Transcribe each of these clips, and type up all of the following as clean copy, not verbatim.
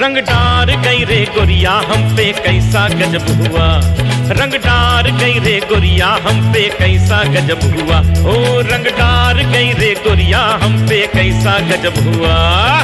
रंग डार गई रे गोरिया हम पे कैसा गजब हुआ। रंग डार गई रे गोरिया हम पे कैसा गजब हुआ। ओ रंग डार गई रे गोरिया हम पे कैसा गजब हुआ।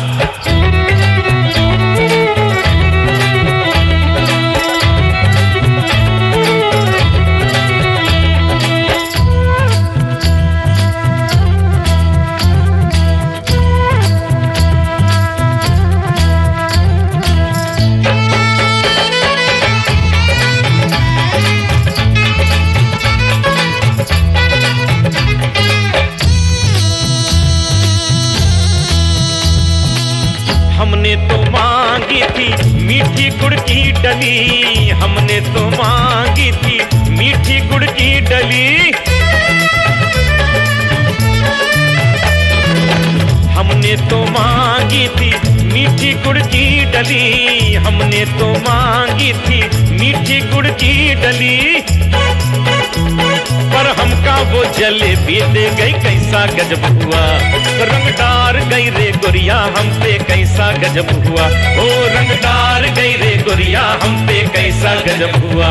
हमने तो मांगी थी मीठी गुड़ की डली। हमने तो मांगी थी मीठी गुड़ की डली। हमने तो मांगी थी मीठी गुड़ की डली। हमने तो मांगी थी मीठी गुड़ की डली। पर हमका वो जलेबी दे गई कैसा गजब हुआ। रंग डार गई रे गोरिया हम पे कैसा गजब हुआ। ओ रंग डार गई रे गोरिया हम पे कैसा गजब हुआ।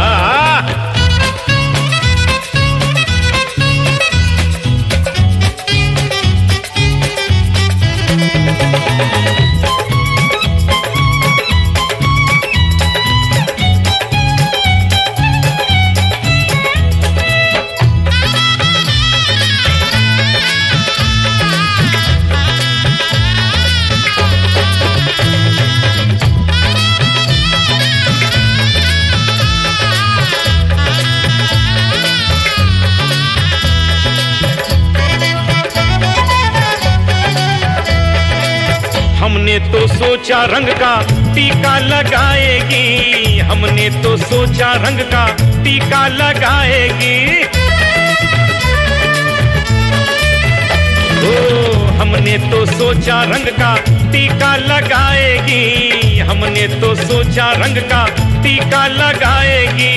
हमने तो सोचा रंग का टीका लगाएगी। हमने तो सोचा रंग का टीका लगाएगी। ओ हमने तो सोचा रंग का टीका लगाएगी। हमने तो सोचा रंग का टीका लगाएगी।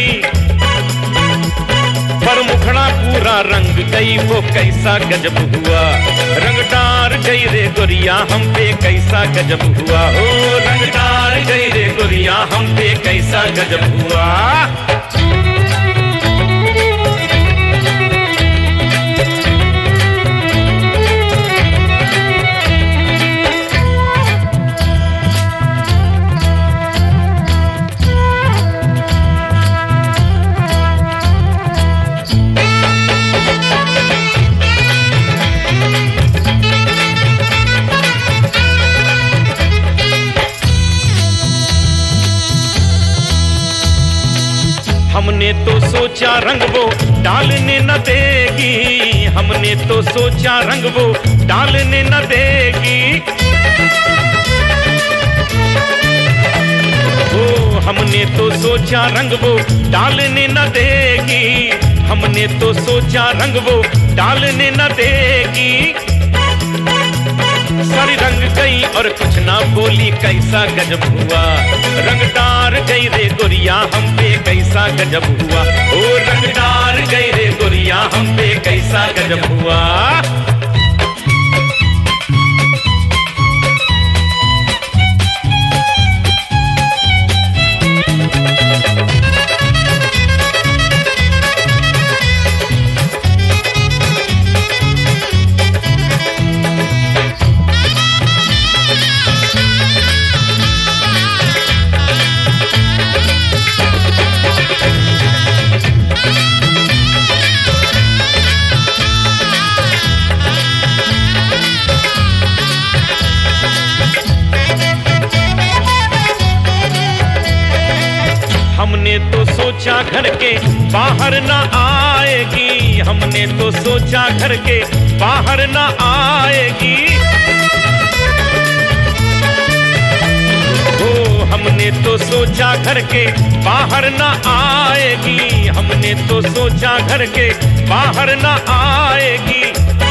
पर मुखड़ा पूरा रंग गई वो कैसा गजब हुआ। रंग डार गई रे गोरिया हम पे कैसा गजब हुआ। ओ रंग डार गई रे गोरिया हम पे कैसा गजब हुआ। हमने तो सोचा रंग वो डालने न देगी। हमने तो सोचा रंग वो डालने न देगी। ओ हमने तो सोचा रंग वो डालने न देगी। हमने तो सोचा रंग वो डालने न देगी। सारी रंग गई और कुछ ना बोली कैसा गजब हुआ। रंग डार गई रे गोरिया हम पे कैसा गजब हुआ। ओ रंग डार गई रे गोरिया हम पे कैसा गजब हुआ। हमने तो सोचा घर के बाहर न आएगी। हमने तो सोचा घर के बाहर न आएगी। ओ हमने तो सोचा घर के बाहर न आएगी। हमने तो सोचा घर के बाहर न आएगी।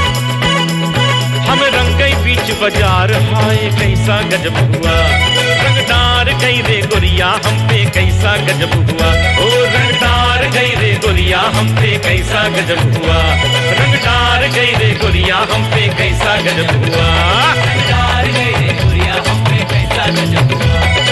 हम रंग गई बीच बाजार हाय कैसा गजब हुआ। रंग डार गई रे गोरिया हम पे कैसा गजब हुआ। ओ रंग डार गई रे गोरिया हम पे कैसा गजब हुआ। रंग डार गई रे गोरिया हम पे कैसा गजब हुआ। रंग डार गई रे गोरिया हम पे कैसा गजब हुआ।